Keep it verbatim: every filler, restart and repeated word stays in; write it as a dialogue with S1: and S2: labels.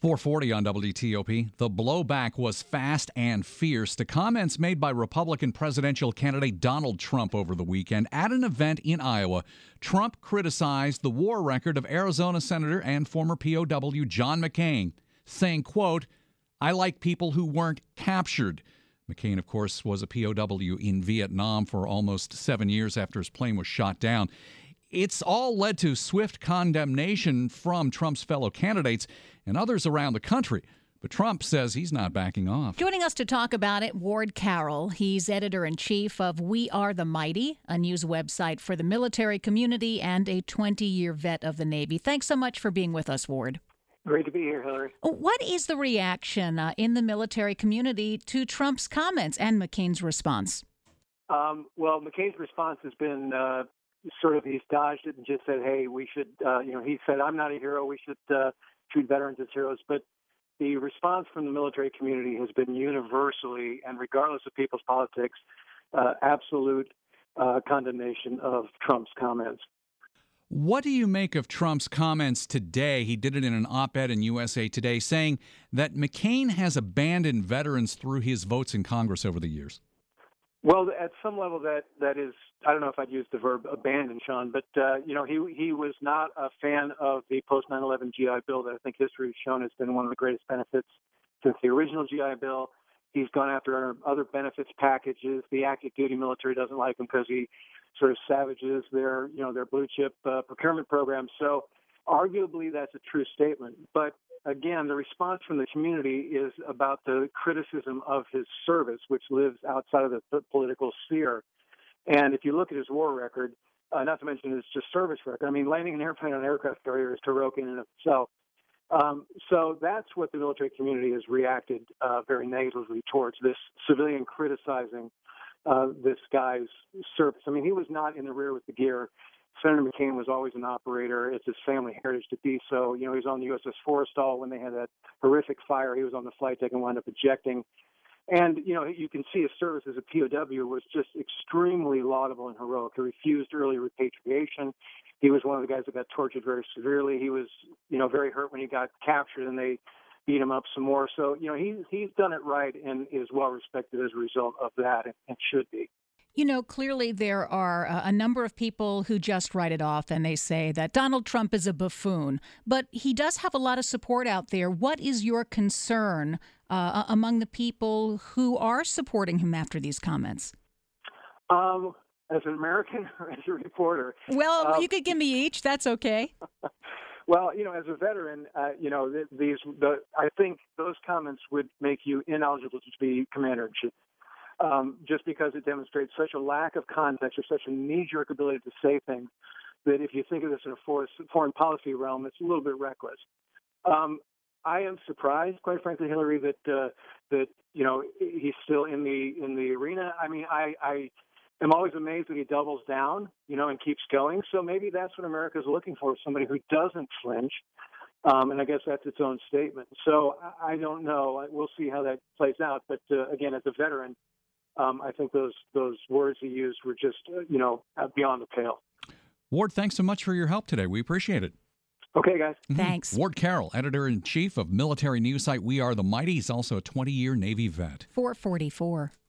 S1: four forty on W T O P. The blowback was fast and fierce to comments made by Republican presidential candidate Donald Trump over the weekend. At an event in Iowa, Trump criticized the war record of Arizona Senator and former P O W John McCain, saying, quote, "I like people who weren't captured." McCain, of course, was a P O W in Vietnam for almost seven years after his plane was shot down. It's all led to swift condemnation from Trump's fellow candidates and others around the country. But Trump says he's not backing off.
S2: Joining us to talk about it, Ward Carroll. He's editor-in-chief of We Are the Mighty, a news website for the military community and a twenty-year vet of the Navy. Thanks so much for being with us, Ward.
S3: Great to be here, Hillary.
S2: What is the reaction uh, in the military community to Trump's comments and McCain's response?
S3: Um, well, McCain's response has been uh, sort of he's dodged it and just said, hey, we should, uh, you know, he said, I'm not a hero. We should uh, treat veterans as heroes. But the response from the military community has been universally, and regardless of people's politics, uh, absolute uh, condemnation of Trump's comments.
S1: What do you make of Trump's comments today? He did it in an op-ed in U S A Today, saying that McCain has abandoned veterans through his votes in Congress over the years.
S3: Well, at some level, that that is, I don't know if I'd use the verb abandon, Sean, but, uh, you know, he he was not a fan of the post nine eleven G I Bill that I think history has shown has been one of the greatest benefits since the original G I Bill. He's gone after other benefits packages. The active duty military doesn't like him because he sort of savages their, you know, their blue chip uh, procurement program. So arguably that's a true statement. But again, the response from the community is about the criticism of his service, which lives outside of the political sphere. And if you look at his war record, uh, not to mention his just service record, I mean, landing an airplane on an aircraft carrier is heroic in and of itself. Um, so that's what the military community has reacted uh, very negatively towards, this civilian criticizing uh, this guy's service. I mean, he was not in the rear with the gear. Senator McCain was always an operator. It's his family heritage to be so. You know, he was on the U S S Forrestal when they had that horrific fire. He was on the flight deck and wound up ejecting. And, you know, you can see his service as a P O W was just extremely laudable and heroic. He refused early repatriation. He was one of the guys that got tortured very severely. He was, you know, very hurt when he got captured and they beat him up some more. So, you know, he's, he's done it right and is well respected as a result of that, and, and should be.
S2: You know, clearly there are a number of people who just write it off and they say that Donald Trump is a buffoon, but he does have a lot of support out there. What is your concern uh, among the people who are supporting him after these comments?
S3: Um, as an American or as a reporter?
S2: Well,
S3: um,
S2: you could give me each. That's okay.
S3: Well, you know, as a veteran, uh, you know, th- these, the, I think those comments would make you ineligible to be commander-in-chief. Um, just because it demonstrates such a lack of context or such a knee-jerk ability to say things that if you think of this in a for- foreign policy realm, it's a little bit reckless. Um, I am surprised, quite frankly, Hillary, that uh, that you know he's still in the in the arena. I mean, I, I am always amazed that he doubles down, you know, and keeps going. So maybe that's what America is looking for: somebody who doesn't flinch. Um, and I guess that's its own statement. So I, I don't know. We'll see how that plays out. But uh, again, as a veteran, Um, I think those those words he used were just, uh, you know, beyond the pale.
S1: Ward, thanks so much for your help today. We appreciate it.
S3: Okay, guys.
S1: Mm-hmm.
S2: Thanks.
S1: Ward Carroll, editor-in-chief of military news site We Are the Mighty. He's also a twenty-year Navy vet.
S2: four forty-four.